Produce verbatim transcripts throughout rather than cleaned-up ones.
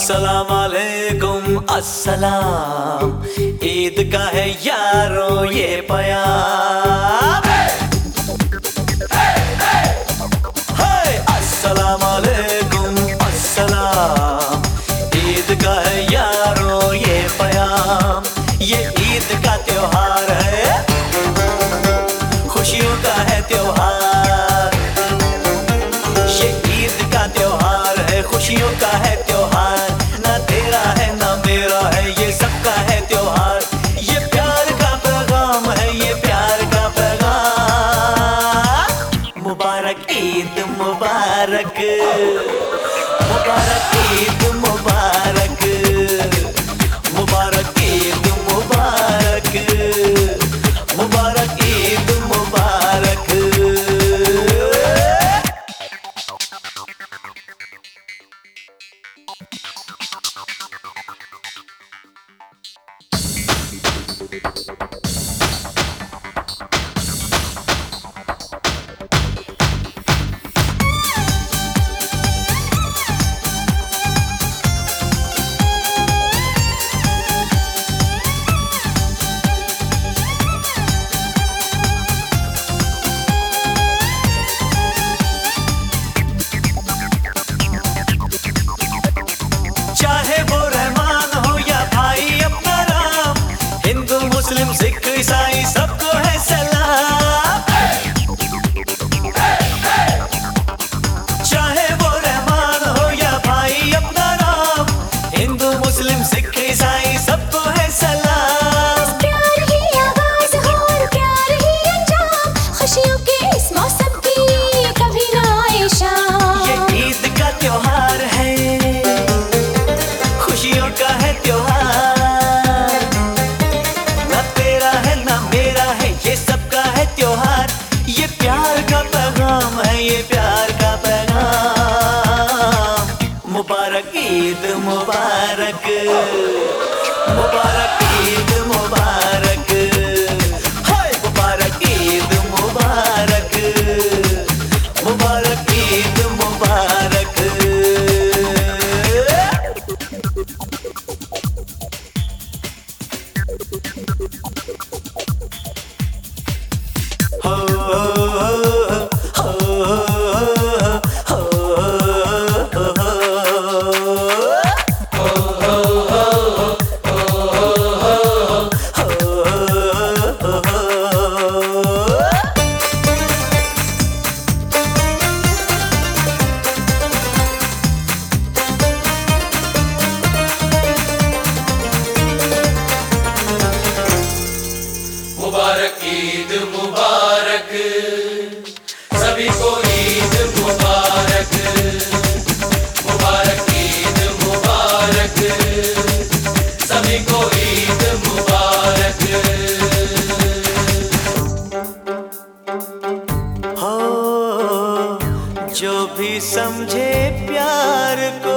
अस्सलाम वालेकुम अस्सलाम, ईद का है यारों ये प्यार। अस्सलाम वालेकुम अस्सलाम, ईद का है यारों ये प्यार। ये ईद का त्योहार है, खुशियों का है त्योहार। ये ईद का त्योहार है, खुशियों का है त्योहार। ना तेरा है ना मेरा है, ये सबका है त्योहार। ये प्यार का पैगाम है, ये प्यार का पैगाम। मुबारक ईद मुबारक, मुबारक ईद मुबारक, मुबारक ईद मुबारक, मुबारक ईद मुबारक। चाहे वो रहमान हो या भाई अपना राम, हिंदू मुस्लिम सिख ईसाई सबको है सलाम। चाहे वो रहमान हो या भाई अपना राम, हिंदू मुस्लिम सिख ईसाई सबको है सलाम। प्यार ही आगाज हो और प्यार ही अंजाम, खुशियों के इस मौसम की कभी ना आए शाम। ये ईद का त्योहार है, खुशियों का है त्योहार। ना तेरा है ना मेरा है, ये सबका है त्योहार। ये प्यार का पैगाम है, ये प्यार का पैगाम। मुबारक ईद मुबारक, मुबारक ईद मुबारक, हाय मुबारक ईद मुबारक, मुबारक ईद मुबारक। हो हो हो मुबारक ईद मुबारक, सभी को ईद मुबारक। मुबारक ईद मुबारक, सभी को ईद मुबारक। हो जो भी समझे प्यार को,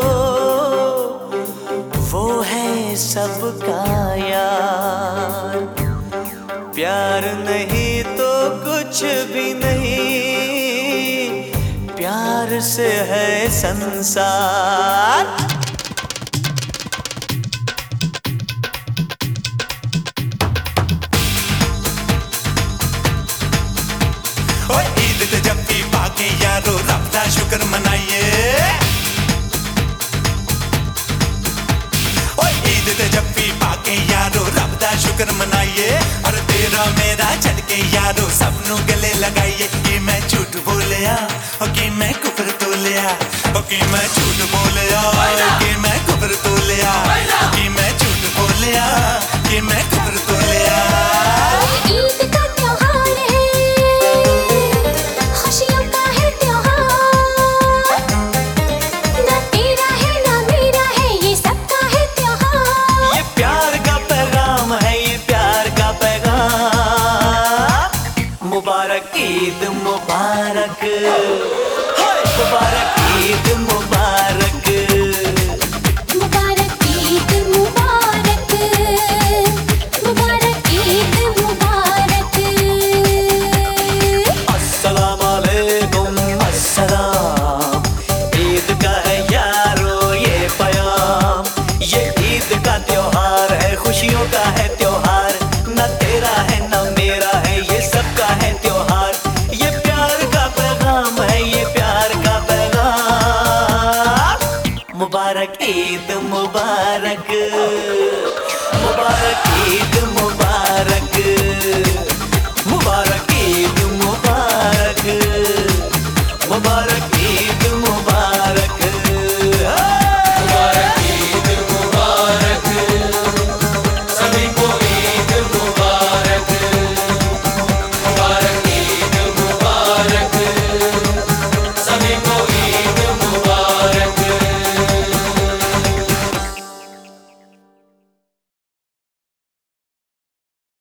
वो है सबका यार। प्यार नहीं तो कुछ भी नहीं, प्यार से है संसार। ओए ईद ते जब भी पाके यारो रब दा शुक्र मनाइए। ओए ईद ते जब भी पाके यारो रब दा शुक्र मनाइए। और तेरा मेरा चल के यारो सबनू गले लगाइए। कि मैं झूठ बोलिया ओ कि मैं कुफर तोलिया, ओ कि मैं झूठ बोलिया कि मैं कुफर तोलिया, कि मैं झूठ बोलिया कि मैं कुफर तोलिया। ईद का त्योहार है, खुशियों का है त्योहार। ना तेरा है ना मेरा है, ये सबका है त्योहार। ये प्यार का पैगाम है, ये प्यार का पैगाम। मुबारक ईद मुबारक, हाय मुबारक ईद मुबारक, मुबारक ईद मुबारक, मुबारक मुबारक ईद मुबारक